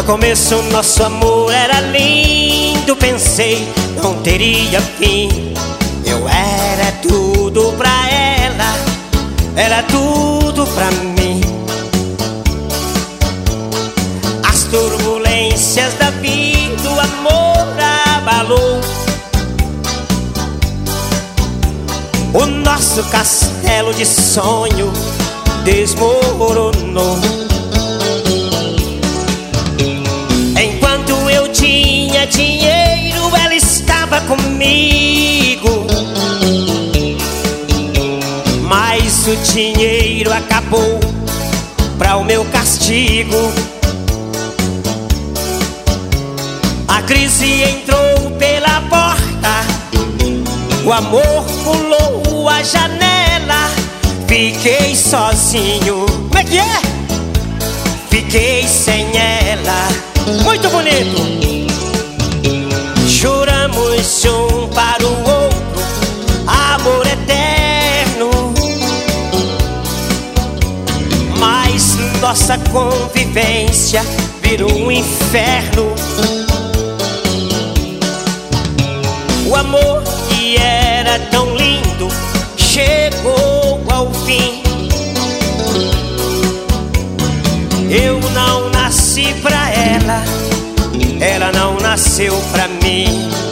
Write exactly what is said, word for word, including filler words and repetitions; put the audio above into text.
começo nosso amor era lindo, pensei não teria fim. Eu era tudo pra ela, era tudo pra mim. As turbulências da vida, o amor abalou. O nosso castelo de sonho desmoronou. Enquanto eu tinha dinheiro, ela estava comigo. Mas o dinheiro acabou pra o meu castigo. A crise entrou pela porta, o amor pulou a janela. Fiquei sozinho. Como é que é? Fiquei sem ela. Muito bonito. Juramos um para o outro amor eterno, mas nossa convivência virou um inferno. O amor que era tão lindo chegou ao fim. Eu não nasci pra ela, ela não nasceu pra mim.